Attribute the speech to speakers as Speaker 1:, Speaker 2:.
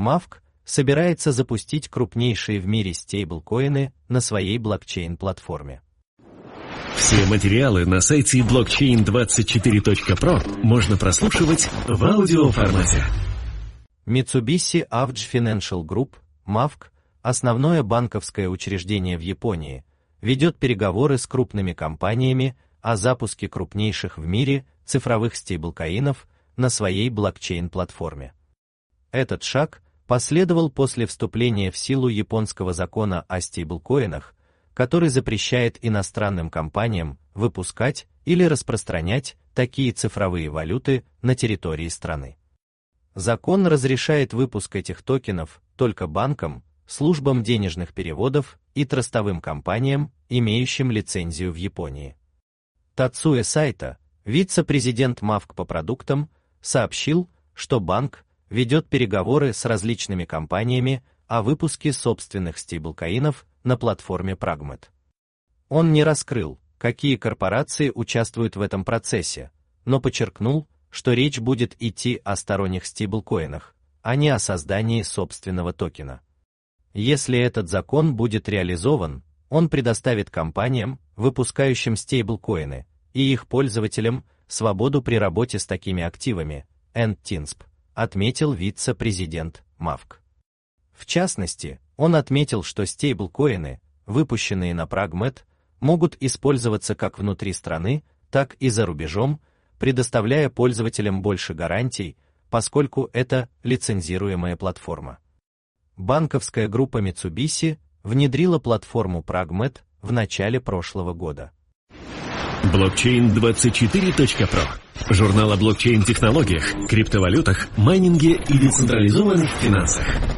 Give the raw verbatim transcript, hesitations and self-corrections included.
Speaker 1: Mavc собирается запустить крупнейшие в мире стейблкоины на своей блокчейн-платформе.
Speaker 2: Все материалы на сайте блокчейн двадцать четыре точка про можно прослушивать в аудиоформате.
Speaker 1: Mitsubishi эй эф джи Financial Group, Mavc, основное банковское учреждение в Японии, ведет переговоры с крупными компаниями о запуске крупнейших в мире цифровых стейблкоинов на своей блокчейн-платформе. Этот шаг последовал после вступления в силу японского закона о стейблкоинах, который запрещает иностранным компаниям выпускать или распространять такие цифровые валюты на территории страны. Закон разрешает выпуск этих токенов только банкам, службам денежных переводов и трастовым компаниям, имеющим лицензию в Японии. Тацуя Сайта, вице-президент Mavc по продуктам, сообщил, что банк ведет переговоры с различными компаниями о выпуске собственных стейблкоинов на платформе Pragmet. Он не раскрыл, какие корпорации участвуют в этом процессе, но подчеркнул, что речь будет идти о сторонних стейблкоинах, а не о создании собственного токена. Если этот закон будет реализован, он предоставит компаниям, выпускающим стейблкоины, и их пользователям свободу при работе с такими активами, эн ти эн эс пи, отметил вице-президент Mavc. В частности, он отметил, что стейблкоины, выпущенные на Pragmet, могут использоваться как внутри страны, так и за рубежом, предоставляя пользователям больше гарантий, поскольку это лицензируемая платформа. Банковская группа Mitsubishi внедрила платформу Pragmet в начале прошлого года.
Speaker 2: блокчейн двадцать четыре точка про. Журнал о блокчейн-технологиях, криптовалютах, майнинге и децентрализованных финансах.